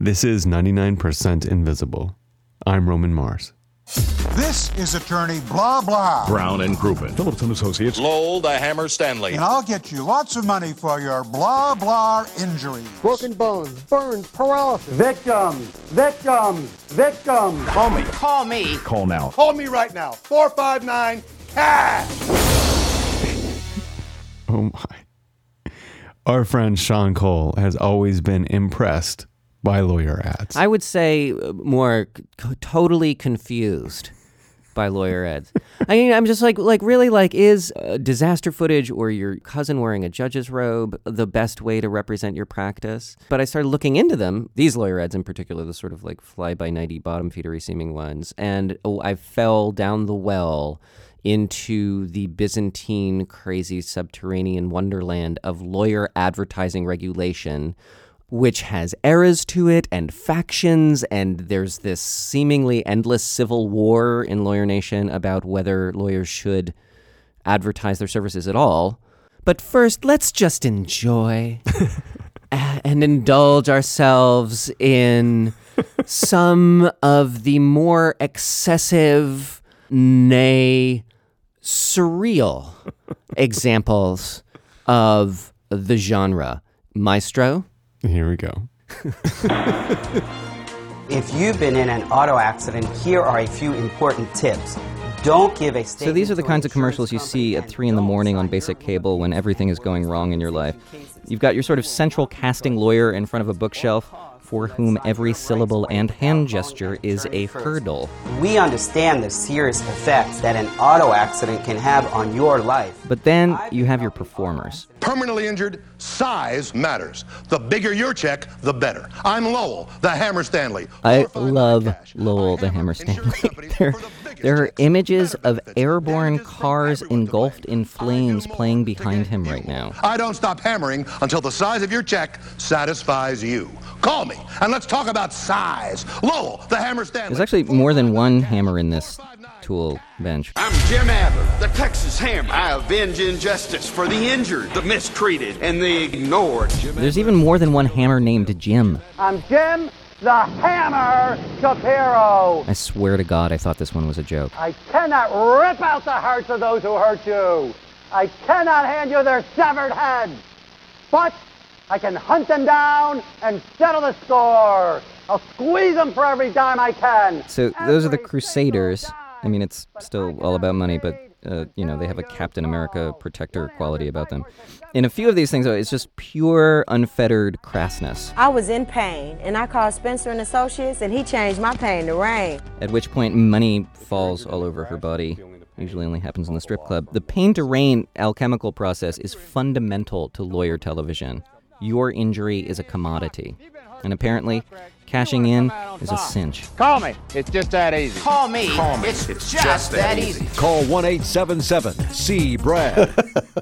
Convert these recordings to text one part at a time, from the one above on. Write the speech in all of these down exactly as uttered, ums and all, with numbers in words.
This is ninety-nine percent Invisible. I'm Roman Mars. This is attorney blah blah. Brown and Crouppen. Phillips and Associates. Lowell the Hammer Stanley. And I'll get you lots of money for your blah blah injuries. Broken bones, burns, paralysis. Victims, victims, victims. Call me. Call me. Call now. Call me right now. four five nine, cash. Oh my. Our friend Sean Cole has always been impressed by lawyer ads. I would say more c- totally confused by lawyer ads. I mean, I'm just like, like really, like, is uh, disaster footage or your cousin wearing a judge's robe the best way to represent your practice? But I started looking into them, these lawyer ads in particular, the sort of like fly-by-nighty, bottom-feedery seeming ones, and oh, I fell down the well into the Byzantine, crazy subterranean wonderland of lawyer advertising regulation, which has eras to it and factions, and there's this seemingly endless civil war in Lawyer Nation about whether lawyers should advertise their services at all. But first, let's just enjoy and indulge ourselves in some of the more excessive, nay, surreal examples of the genre. Maestro? Here we go. If you've been in an auto accident, here are a few important tips. Don't give a statement. So these are the to kinds an of commercials you insurance see company at three in the and morning don't on sign basic your cable when name. everything is going wrong in your life. You've got your sort of central casting lawyer in front of a bookshelf for whom every syllable and hand gesture is a hurdle. We understand the serious effects that an auto accident can have on your life. But then you have your performers. Permanently injured, size matters. The bigger your check, the better. I'm Lowell, the Hammer Stanley. I love Lowell the Hammer Stanley. there, there are images of airborne cars engulfed in flames playing behind him right now. I don't stop hammering until the size of your check satisfies you. Call me, and let's talk about size. Lowell, the Hammer Stanley. There's actually more than one hammer in this tool bench. I'm Jim Adler, the Texas Hammer. I avenge injustice for the injured, the mistreated, and the ignored. There's even more than one hammer named Jim. I'm Jim the Hammer Shapiro. I swear to God, I thought this one was a joke. I cannot rip out the hearts of those who hurt you. I cannot hand you their severed heads. But I can hunt them down and settle the score. I'll squeeze them for every dime I can. So those are the Every Crusaders. single I mean, it's still dime. all about money, but, uh, you know, they have a Captain America protector quality about them. In a few of these things, though, it's just pure, unfettered crassness. I was in pain, and I called Spencer and Associates, and he changed my pain to rain. At which point, money falls all over her body. Usually only happens in the strip club. The pain to rain alchemical process is fundamental to lawyer television. Your injury is a commodity. And apparently, cashing in is a cinch. Call me. It's just that easy. Call me. Call me. It's, It's just, just that, that easy. Call one eight seven seven C Brad.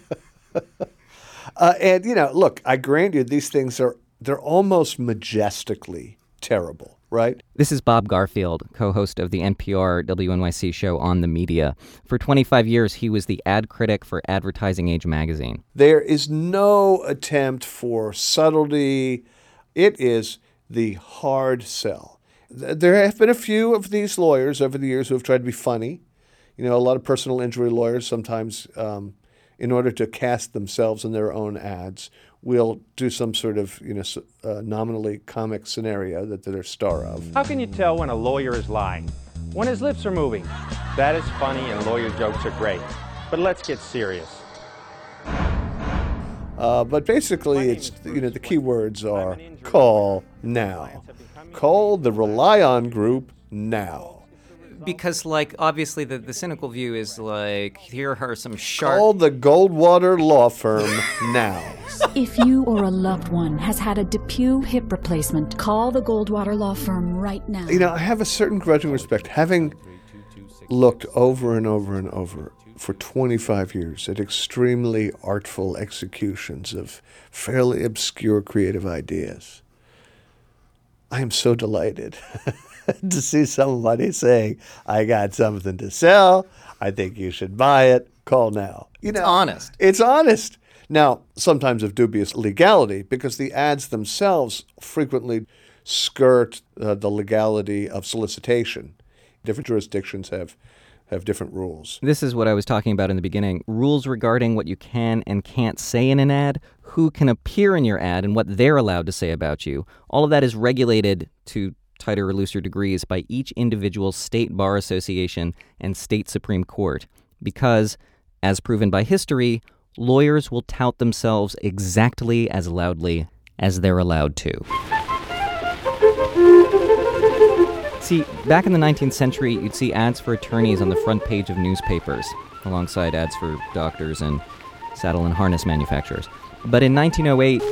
Uh, and, you know, look, I grant you these things are, they're almost majestically terrible, right? This is Bob Garfield, co-host of the N P R W N Y C show On the Media. For twenty-five years, he was the ad critic for Advertising Age magazine. There is no attempt for subtlety. It is the hard sell. There have been a few of these lawyers over the years who have tried to be funny. You know, a lot of personal injury lawyers sometimes, um, in order to cast themselves in their own ads, will do some sort of, you know, uh, nominally comic scenario that they're star of. How can you tell when a lawyer is lying? When his lips are moving. That is funny and lawyer jokes are great. But let's get serious. Uh, but basically, it's, you know, the key words are call now. Call the Rely On Group now. Because, like, obviously the, the cynical view is, like, here are some sharp... Call the Goldwater Law Firm now. If you or a loved one has had a DePuy hip replacement, call the Goldwater Law Firm right now. You know, I have a certain grudging respect, having looked over and over and over for twenty-five years at extremely artful executions of fairly obscure creative ideas. I am so delighted to see somebody saying, I got something to sell, I think you should buy it, call now. You know, it's honest. It's honest. Now, sometimes of dubious legality, because the ads themselves frequently skirt uh, the legality of solicitation. Different jurisdictions have have different rules. This is what I was talking about in the beginning. Rules regarding what you can and can't say in an ad, who can appear in your ad, and what they're allowed to say about you. All of that is regulated to tighter or looser degrees by each individual state bar association and state Supreme Court. Because, as proven by history, lawyers will tout themselves exactly as loudly as they're allowed to. See, back in the nineteenth century, you'd see ads for attorneys on the front page of newspapers, alongside ads for doctors and saddle and harness manufacturers. But in nineteen oh eight,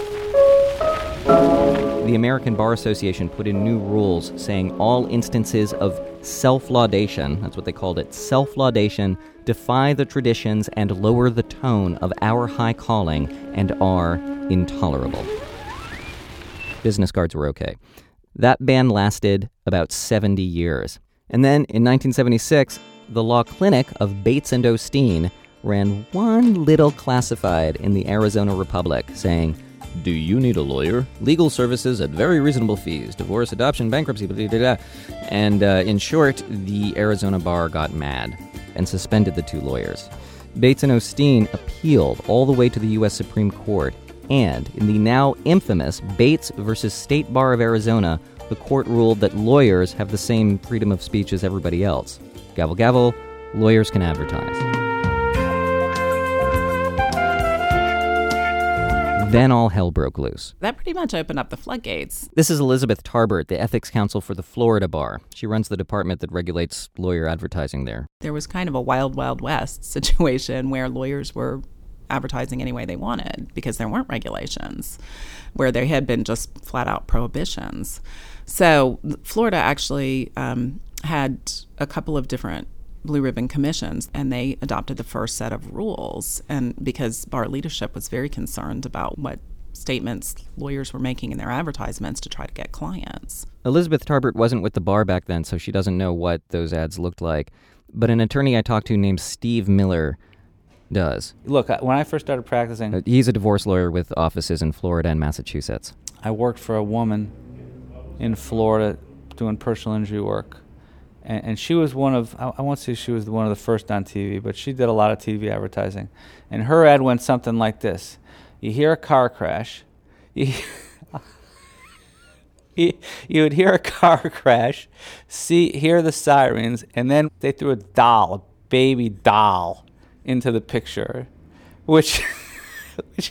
the American Bar Association put in new rules saying all instances of self-laudation, that's what they called it, self-laudation, defy the traditions and lower the tone of our high calling and are intolerable. Business cards were okay. That ban lasted about seventy years. And then in nineteen seventy-six, the law clinic of Bates and O'Steen ran one little classified in the Arizona Republic saying, "Do you need a lawyer? Legal services at very reasonable fees. Divorce, adoption, bankruptcy, blah, blah, blah." And uh, in short, the Arizona bar got mad and suspended the two lawyers. Bates and O'Steen appealed all the way to the U S Supreme Court. And in the now infamous Bates versus State Bar of Arizona, the court ruled that lawyers have the same freedom of speech as everybody else. Gavel, gavel, lawyers can advertise. Then all hell broke loose. That pretty much opened up the floodgates. This is Elizabeth Tarbert, the ethics counsel for the Florida Bar. She runs the department that regulates lawyer advertising there. There was kind of a wild, wild west situation where lawyers were advertising any way they wanted because there weren't regulations, where there had been just flat out prohibitions. So Florida actually um, had a couple of different blue ribbon commissions, and they adopted the first set of rules. And because bar leadership was very concerned about what statements lawyers were making in their advertisements to try to get clients. Elizabeth Tarbert wasn't with the bar back then, so she doesn't know what those ads looked like. But an attorney I talked to named Steve Miller does. Look, when I first started practicing... Uh, he's a divorce lawyer with offices in Florida and Massachusetts. I worked for a woman in Florida doing personal injury work. And, and she was one of, I, I won't say she was one of the first on T V, but she did a lot of T V advertising. And her ad went something like this. You hear a car crash. You, you, you would hear a car crash, see, hear the sirens, and then they threw a doll, a baby doll, into the picture, which, which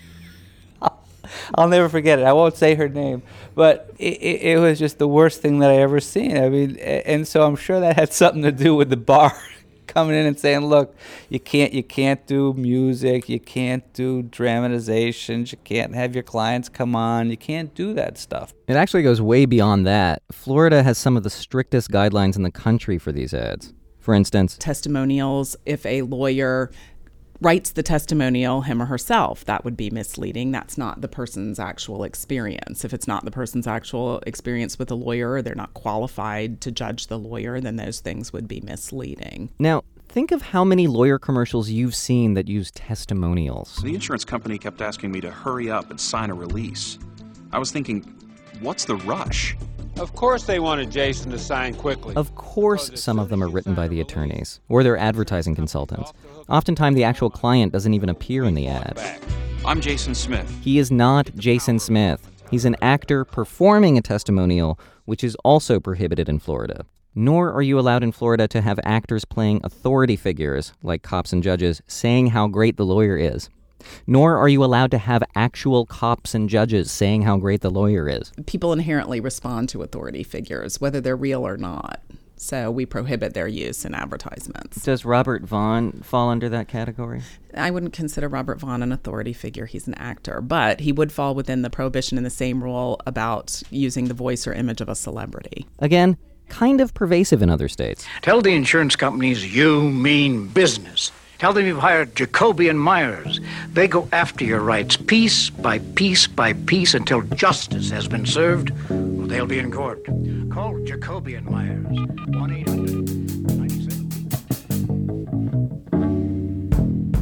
I'll, I'll never forget it. I won't say her name, but it, it, it was just the worst thing that I ever seen. I mean, and so I'm sure that had something to do with the bar coming in and saying, "Look, you can't, you can't do music, you can't do dramatizations, you can't have your clients come on, you can't do that stuff." It actually goes way beyond that. Florida has some of the strictest guidelines in the country for these ads. For instance, testimonials. If a lawyer writes the testimonial, him or herself, that would be misleading. That's not the person's actual experience. If it's not the person's actual experience with a lawyer, or they're not qualified to judge the lawyer, then those things would be misleading. Now, think of how many lawyer commercials you've seen that use testimonials. The insurance company kept asking me to hurry up and sign a release. I was thinking, what's the rush? Of course they wanted Jason to sign quickly. Of course some of them are written by the attorneys, or they're advertising consultants. Oftentimes the actual client doesn't even appear in the ad. I'm Jason Smith. He is not Jason Smith. He's an actor performing a testimonial, which is also prohibited in Florida. Nor are you allowed in Florida to have actors playing authority figures, like cops and judges, saying how great the lawyer is. Nor are you allowed to have actual cops and judges saying how great the lawyer is. People inherently respond to authority figures, whether they're real or not. So we prohibit their use in advertisements. Does Robert Vaughn fall under that category? I wouldn't consider Robert Vaughn an authority figure. He's an actor. But he would fall within the prohibition in the same rule about using the voice or image of a celebrity. Again, kind of pervasive in other states. Tell the insurance companies you mean business. Tell them you've hired Jacoby and Myers. They go after your rights piece by piece by piece until justice has been served, or they'll be in court. Call Jacoby and Myers. one eight hundred ninety-seven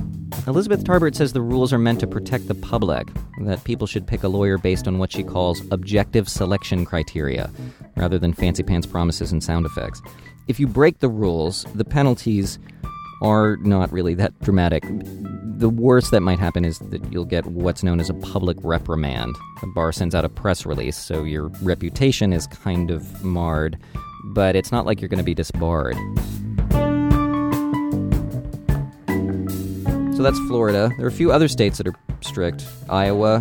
Elizabeth Tarbert says the rules are meant to protect the public, that people should pick a lawyer based on what she calls objective selection criteria, rather than fancy pants promises and sound effects. If you break the rules, the penalties are not really that dramatic. The worst that might happen is that you'll get what's known as a public reprimand. The bar sends out a press release, so your reputation is kind of marred, but it's not like you're going to be disbarred. So that's Florida. There are a few other states that are strict. Iowa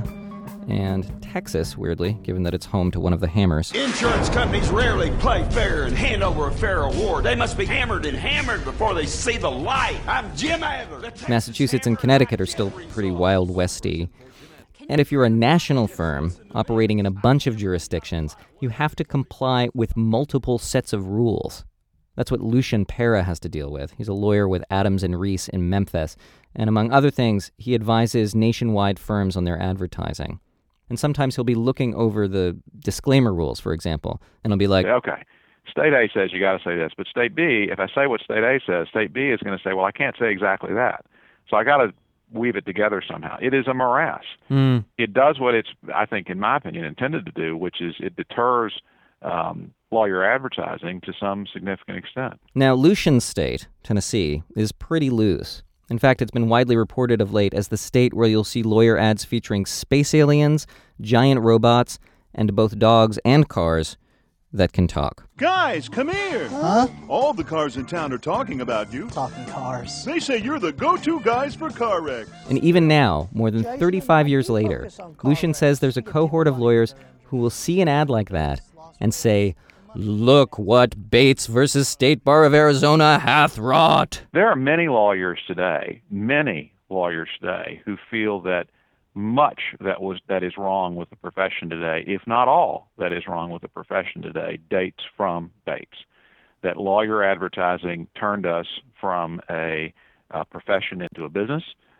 and Texas, weirdly, given that it's home to one of the hammers. Insurance companies rarely play fair and hand over a fair award. They must be hammered and hammered before they see the light. I'm Jim Adler. Massachusetts and Connecticut are still pretty Wild Westy. And if you're a national firm operating in a bunch of jurisdictions, you have to comply with multiple sets of rules. That's what Lucian Pera has to deal with. He's a lawyer with Adams and Reese in Memphis. And among other things, he advises nationwide firms on their advertising. And sometimes he'll be looking over the disclaimer rules, for example, and he'll be like, okay, State A says you got to say this, but State B, if I say what State A says, State B is going to say, well, I can't say exactly that. So I got to weave it together somehow. It is a morass. Mm. It does what it's, I think, in my opinion, intended to do, which is it deters um, lawyer advertising to some significant extent. Now, Lucian's state, Tennessee, is pretty loose. In fact, it's been widely reported of late as the state where you'll see lawyer ads featuring space aliens, giant robots, and both dogs and cars that can talk. Guys, come here. Huh? All the cars in town are talking about you. Talking cars. They say you're the go-to guys for car wrecks. And even now, more than thirty-five years later, Lucian says there's a cohort of lawyers who will see an ad like that and say, "Look what Bates versus State Bar of Arizona hath wrought." There are many lawyers today, many lawyers today, who feel that much that was that is wrong with the profession today, if not all that is wrong with the profession today, dates from Bates. That lawyer advertising turned us from a, a profession into a business,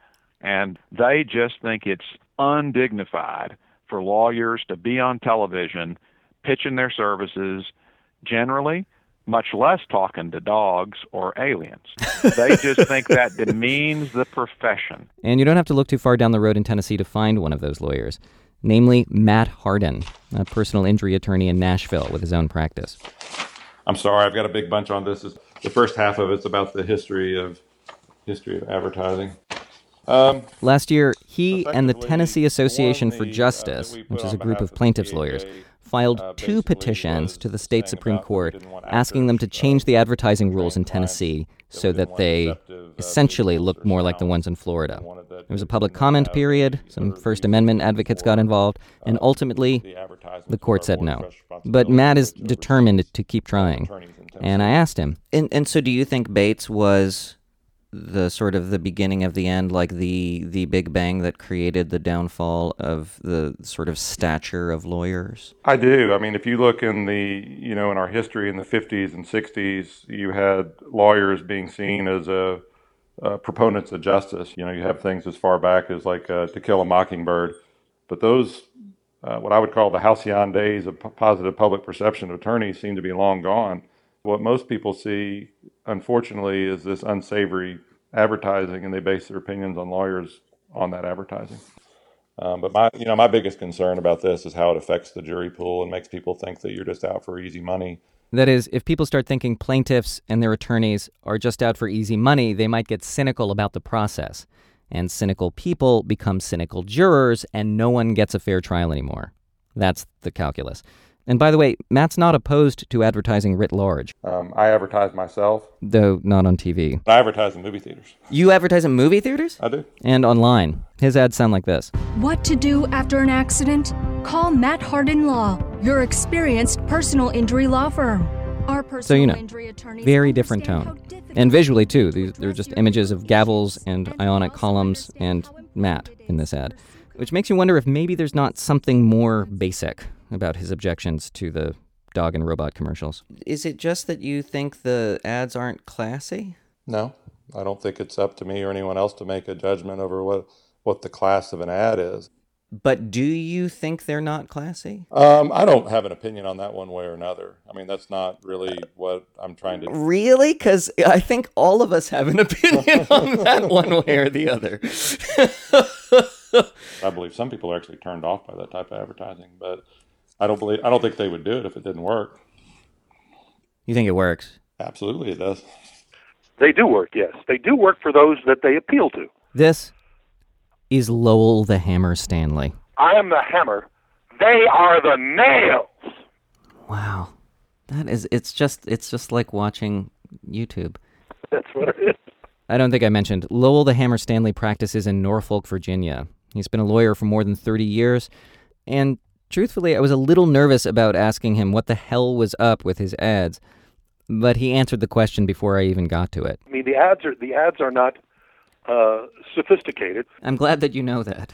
and they just think it's undignified for lawyers to be on television pitching their services, generally, much less talking to dogs or aliens. They just think that demeans the profession. And you don't have to look too far down the road in Tennessee to find one of those lawyers, namely Matt Hardin, a personal injury attorney in Nashville with his own practice. I'm sorry, I've got a big bunch on this. The first half of it's about the history of history of advertising. Um, Last year, he and the Tennessee Association for Justice, which is a group of plaintiffs' lawyers, filed two petitions to the state Supreme Court asking them to change the advertising rules in Tennessee so that they essentially looked more like the ones in Florida. There was a public comment period, some First Amendment advocates got involved, and ultimately the court said no. But Matt is determined to keep trying. And I asked him, and, and so do you think Bates was the sort of the beginning of the end, like the the Big Bang that created the downfall of the sort of stature of lawyers? I do. I mean, if you look in the, you know, in our history in the fifties and sixties, you had lawyers being seen as a, a proponents of justice. You know, you have things as far back as like uh, To Kill a Mockingbird. But those, uh, what I would call the halcyon days of p- positive public perception of attorneys seem to be long gone. What most people see, unfortunately, is this unsavory advertising, and they base their opinions on lawyers on that advertising. Um, but my, you know, my biggest concern about this is how it affects the jury pool and makes people think that you're just out for easy money. That is, if people start thinking plaintiffs and their attorneys are just out for easy money, they might get cynical about the process. And cynical people become cynical jurors, and no one gets a fair trial anymore. That's the calculus. And by the way, Matt's not opposed to advertising writ large. Um, I advertise myself. Though not on T V. I advertise in movie theaters. You advertise in movie theaters? I do. And online. His ads sound like this. What to do after an accident? Call Matt Hardin Law, your experienced personal injury law firm. Our personal so, you know, injury attorneys very different tone. And visually, too. These, they're just images of gavels and ionic columns and Matt in this ad. Which makes you wonder if maybe there's not something more basic about his objections to the dog and robot commercials. Is it just that you think the ads aren't classy? No, I don't think it's up to me or anyone else to make a judgment over what, what the class of an ad is. But do you think they're not classy? Um, I don't have an opinion on that one way or another. I mean, that's not really what I'm trying to... Really? Because I think all of us have an opinion on that one way or the other. I believe some people are actually turned off by that type of advertising, but I don't believe I don't think they would do it if it didn't work. You think it works? Absolutely, it does. They do work, yes. They do work for those that they appeal to. This is Lowell the Hammer Stanley. I am the hammer. They are the nails. Wow. That is, it's just, it's just like watching YouTube. That's what it is. I don't think I mentioned, Lowell the Hammer Stanley practices in Norfolk, Virginia. He's been a lawyer for more than thirty years, and truthfully, I was a little nervous about asking him what the hell was up with his ads, but he answered the question before I even got to it. I mean, the ads are the ads are not uh, sophisticated. I'm glad that you know that.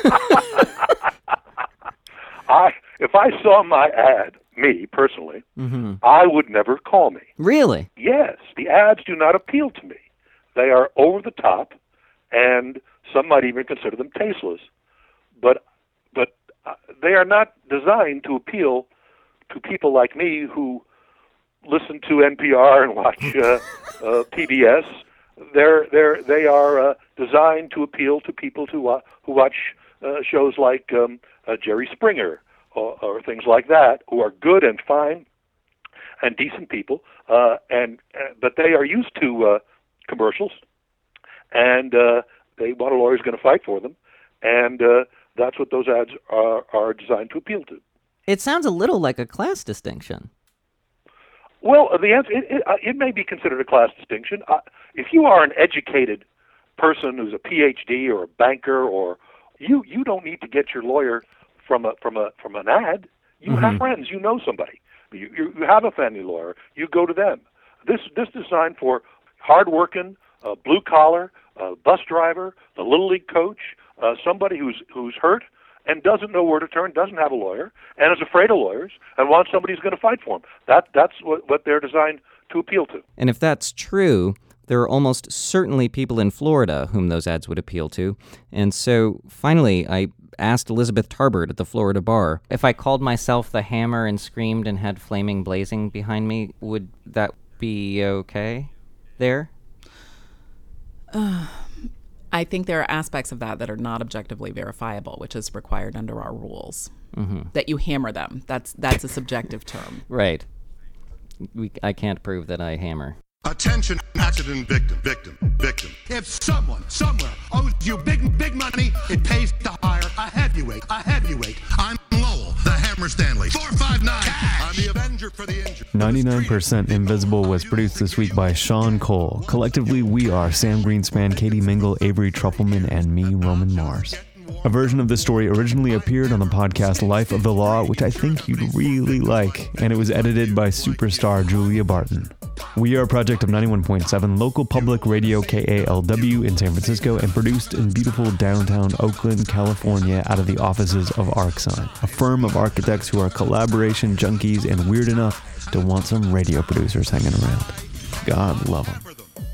I if I saw my ad, me personally, mm-hmm. I would never call me. Really? Yes, the ads do not appeal to me. They are over the top, and some might even consider them tasteless. But but uh, they are not designed to appeal to people like me who listen to N P R and watch uh, uh, P B S. They're they're they are uh, designed to appeal to people to uh, who watch uh, shows like um, uh, Jerry Springer or, or things like that, who are good and fine and decent people, uh, and uh, but they are used to uh, commercials, and uh, they want a lawyer who's going to fight for them, and uh, that's what those ads are, are designed to appeal to. It sounds a little like a class distinction. Well, the answer it, it, it may be considered a class distinction. Uh, if you are an educated person who's a P H D or a banker, or you you don't need to get your lawyer from a from a from an ad. You mm-hmm. have friends. You know somebody. You, you you have a family lawyer. You go to them. This this is designed for hardworking, uh, blue collar, uh, bus driver, the little league coach, uh, somebody who's who's hurt and doesn't know where to turn, doesn't have a lawyer, and is afraid of lawyers, and wants somebody who's going to fight for him. That that's what, what they're designed to appeal to. And if that's true, there are almost certainly people in Florida whom those ads would appeal to. And so, finally, I asked Elizabeth Tarbert at the Florida bar, if I called myself the Hammer and screamed and had flaming blazing behind me, would that be okay there? Uh, I think there are aspects of that that are not objectively verifiable, which is required under our rules. Mm-hmm. That you hammer them. That's that's a subjective term. Right. We, I can't prove that I hammer. Attention, accident victim, victim, victim. If someone, somewhere, owes you big, big money, it pays to hire a heavyweight, a heavyweight. I'm Lowell, the Hammer Stanley. four five nine, I'm the Avenger for the injured. ninety-nine percent Invisible was produced this week by Sean Cole. Collectively, we are Sam Greenspan, Katie Mingle, Avery Trufelman, and me, Roman Mars. A version of this story originally appeared on the podcast Life of the Law, which I think you'd really like, and it was edited by superstar Julia Barton. We are a project of ninety-one point seven local public radio K A L W in San Francisco and produced in beautiful downtown Oakland, California out of the offices of ArcSign, a firm of architects who are collaboration junkies and weird enough to want some radio producers hanging around. God love them.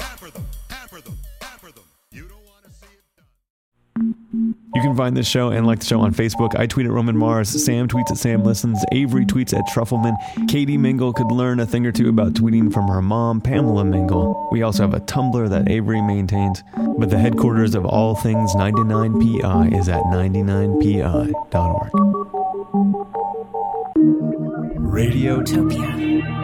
You can find this show and like the show on Facebook. I tweet at Roman Mars. Sam tweets at Sam Listens. Avery tweets at Trufelman. Katie Mingle could learn a thing or two about tweeting from her mom, Pamela Mingle. We also have a Tumblr that Avery maintains. But the headquarters of all things ninety-nine P I is at ninety-nine P I dot org. Radiotopia.